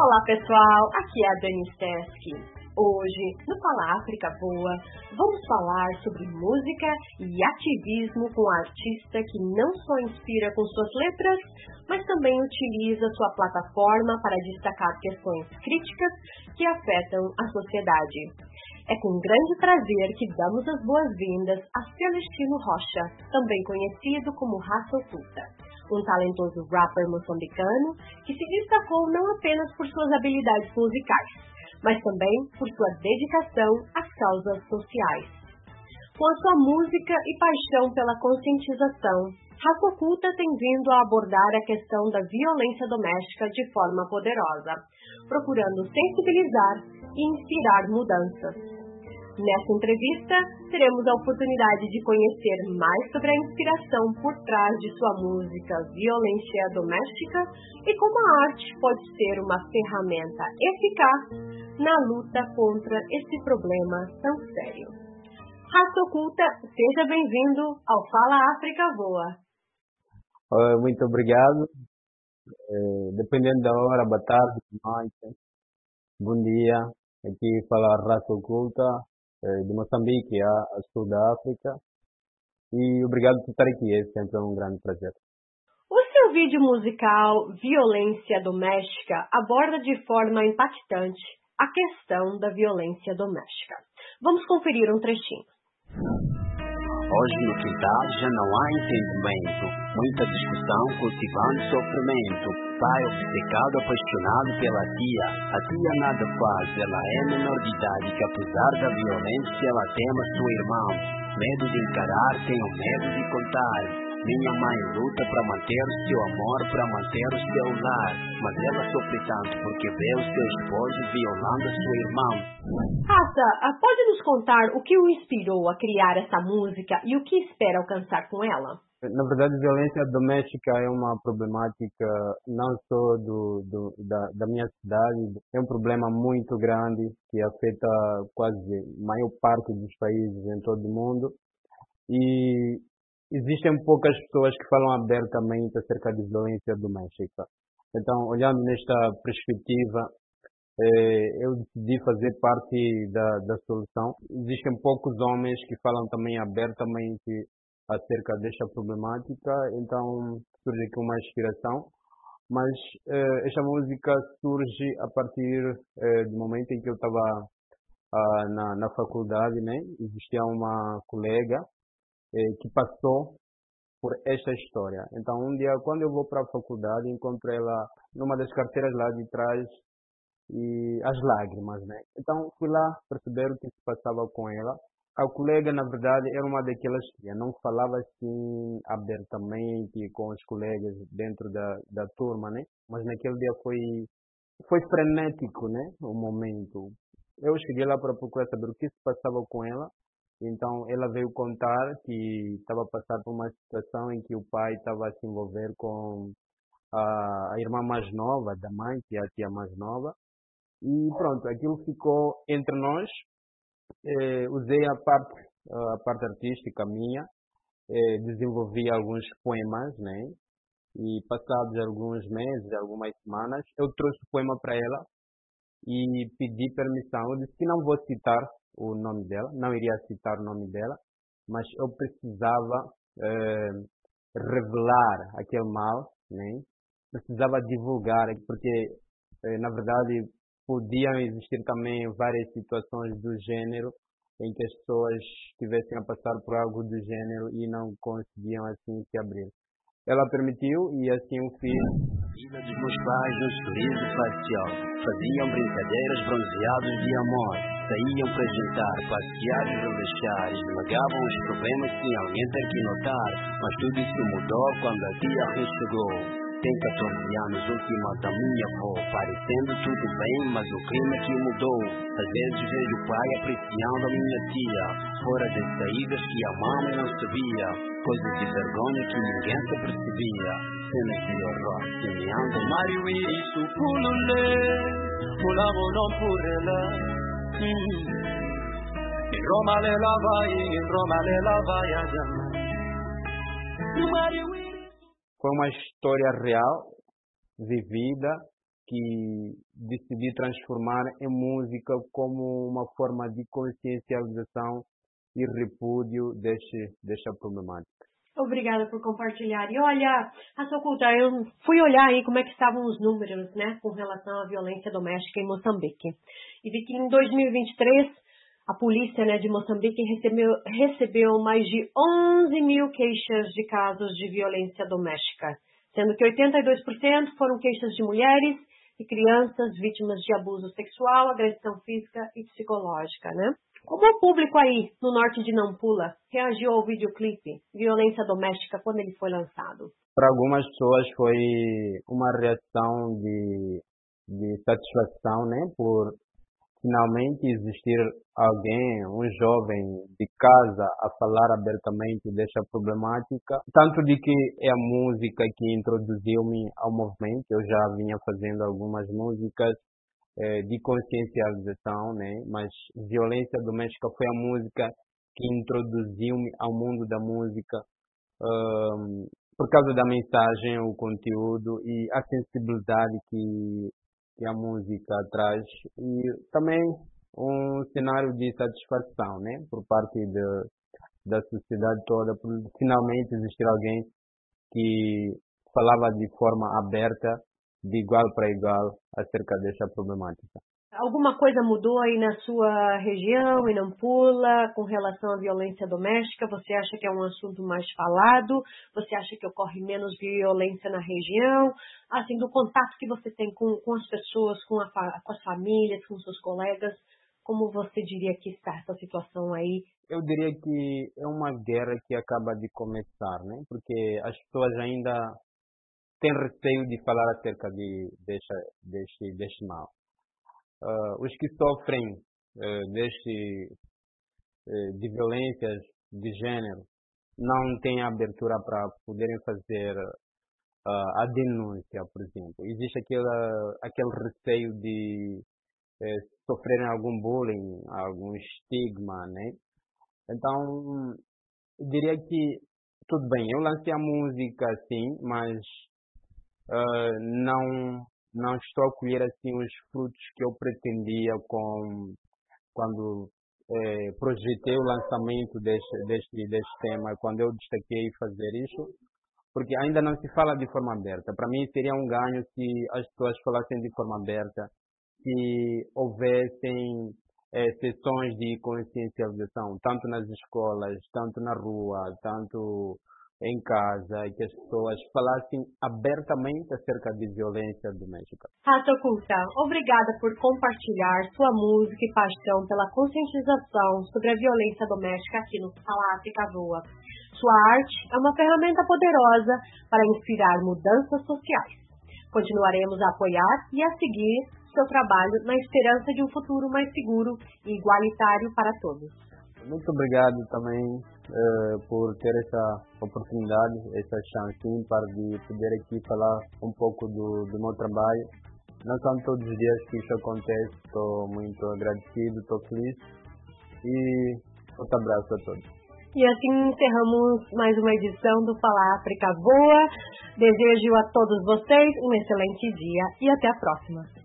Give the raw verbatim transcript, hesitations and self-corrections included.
Olá pessoal, aqui é a Dani Steski. Hoje, no Fala África Voa, vamos falar sobre música e ativismo com um artista que não só inspira com suas letras, mas também utiliza sua plataforma para destacar questões críticas que afetam a sociedade. É com grande prazer que damos as boas-vindas a Celestino Rocha, também conhecido como Raça Oculta, um talentoso rapper moçambicano que se destacou não apenas por suas habilidades musicais, mas também por sua dedicação às causas sociais. Com a sua música e paixão pela conscientização, Raça Oculta tem vindo a abordar a questão da violência doméstica de forma poderosa, procurando sensibilizar e inspirar mudanças. Nessa entrevista, teremos a oportunidade de conhecer mais sobre a inspiração por trás de sua música Violência Doméstica e como a arte pode ser uma ferramenta eficaz na luta contra esse problema tão sério. Raça Oculta, seja bem-vindo ao Fala África Voa. Uh, muito obrigado. Uh, dependendo da hora, boa tarde, noite, bom dia. Aqui fala Raça Oculta, de Moçambique a, a sul da África, e obrigado por estar aqui, é sempre um grande prazer. O seu vídeo musical Violência Doméstica aborda de forma impactante a questão da violência doméstica. Vamos conferir um trechinho. Hoje no quintal já não há entendimento, muita discussão cultivando sofrimento. Pai obcecado, apaixonado pela tia, a tia nada faz, ela é menor de idade que apesar da violência ela teme seu irmão. Medo de encarar, tenho medo de contar. Minha mãe luta para manter o seu amor, para manter o seu lar, mas ela sofre tanto porque vê o seu esposo violando seu irmão. Raça, pode nos contar o que o inspirou a criar essa música e o que espera alcançar com ela? Na verdade, violência doméstica é uma problemática não só do, do, da, da minha cidade, é um problema muito grande que afeta quase a maior parte dos países em todo o mundo. E existem poucas pessoas que falam abertamente acerca de violência doméstica. Então, olhando nesta perspectiva, eh, eu decidi fazer parte da, da solução. Existem poucos homens que falam também abertamente acerca desta problemática, então surge aqui uma inspiração. Mas eh, esta música surge a partir eh, do momento em que eu estava ah, na, na faculdade, né? Existia uma colega eh, que passou por esta história. Então, um dia, quando eu vou para a faculdade, encontro ela numa das carteiras lá de trás e as lágrimas, né? Então, fui lá perceber o que se passava com ela. A colega, na verdade, era uma daquelas que não falava assim abertamente com os colegas dentro da, da turma, né? Mas naquele dia foi, foi frenético, né? O momento. Eu cheguei lá para procurar saber o que se passava com ela. Então, ela veio contar que estava passando por uma situação em que o pai estava a se envolver com a, a irmã mais nova da mãe, que é a tia mais nova. E pronto, aquilo ficou entre nós. Eh, usei a parte, a parte artística minha, eh, desenvolvi alguns poemas, né? E passados alguns meses, algumas semanas, eu trouxe o poema para ela e pedi permissão. Eu disse que não vou citar o nome dela, não iria citar o nome dela, mas eu precisava eh, revelar aquele mal, né? Precisava divulgar, porque eh, na verdade podiam existir também várias situações do gênero em que as pessoas estivessem a passar por algo do gênero e não conseguiam assim se abrir. Ela permitiu e assim o fiz. Vida dos meus pais no sorriso facial, faziam brincadeiras bronzeados de amor, saíam para jantar, passear e relaxar, esmagavam os problemas sem alguém ter que notar, mas tudo isso mudou quando a tia Rui chegou. Tem catorze anos, última da minha avó, parecendo tudo bem, mas o clima que mudou. Às vezes vejo o pai apreciando a minha tia, fora das saídas que a mãe não sabia, coisas de vergonha que ninguém se percebia, cenas de horror semeando. Mário isso, pululê, pulamos não por ela. Em Roma ela vai, em Roma ela vai a jamais. Foi uma história real, vivida, que decidi transformar em música como uma forma de consciencialização e repúdio deste, desta problemática. Obrigada por compartilhar. E olha, Raça Oculta, eu fui olhar aí como é que estavam os números, né, com relação à violência doméstica em Moçambique. E vi que em dois mil e vinte e três, a polícia, né, de Moçambique recebeu, recebeu mais de onze mil queixas de casos de violência doméstica, sendo que oitenta e dois por cento foram queixas de mulheres e crianças vítimas de abuso sexual, agressão física e psicológica, né? Como o público aí no norte de Nampula reagiu ao videoclipe Violência Doméstica quando ele foi lançado? Para algumas pessoas foi uma reação de, de satisfação, né, por finalmente existir alguém, um jovem de casa a falar abertamente desta problemática, tanto de que é a música que introduziu-me ao movimento. Eu já vinha fazendo algumas músicas eh, de consciencialização, né? Mas violência doméstica foi a música que introduziu-me ao mundo da música um, por causa da mensagem, o conteúdo e a sensibilidade que que a música traz, e também um cenário de satisfação, né, por parte de, da sociedade toda, por finalmente existir alguém que falava de forma aberta, de igual para igual, acerca desta problemática. Alguma coisa mudou aí na sua região, em Nampula, com relação à violência doméstica? Você acha que é um assunto mais falado? Você acha que ocorre menos violência na região? Assim, do contato que você tem com, com as pessoas, com, a, com as famílias, com seus colegas, como você diria que está essa situação aí? Eu diria que é uma guerra que acaba de começar, né? Porque as pessoas ainda têm receio de falar acerca de, deste, deste, deste mal. Uh, os que sofrem uh, deste, uh, de violências de gênero não têm abertura para poderem fazer uh, a denúncia, por exemplo. Existe aquele, aquele receio de uh, sofrerem algum bullying, algum estigma, né? Então, eu diria que tudo bem, eu lancei a música sim, mas uh, não... não estou a colher assim os frutos que eu pretendia com, quando eh, projetei o lançamento deste, deste, deste tema, quando eu destaquei fazer isso, porque ainda não se fala de forma aberta. Para mim seria um ganho se as pessoas falassem de forma aberta, se houvessem eh, sessões de consciencialização, tanto nas escolas, tanto na rua, tanto em casa, e que as pessoas falassem abertamente acerca de violência doméstica. Raça Oculta, obrigada por compartilhar sua música e paixão pela conscientização sobre a violência doméstica aqui no Fala África Voa. Sua arte é uma ferramenta poderosa para inspirar mudanças sociais. Continuaremos a apoiar e a seguir seu trabalho na esperança de um futuro mais seguro e igualitário para todos. Muito obrigado também uh, por ter essa oportunidade, essa chance para de poder aqui falar um pouco do, do meu trabalho. Não são todos os dias que isso acontece, estou muito agradecido, estou feliz e um abraço a todos. E assim encerramos mais uma edição do Fala África Voa. Desejo a todos vocês um excelente dia e até a próxima.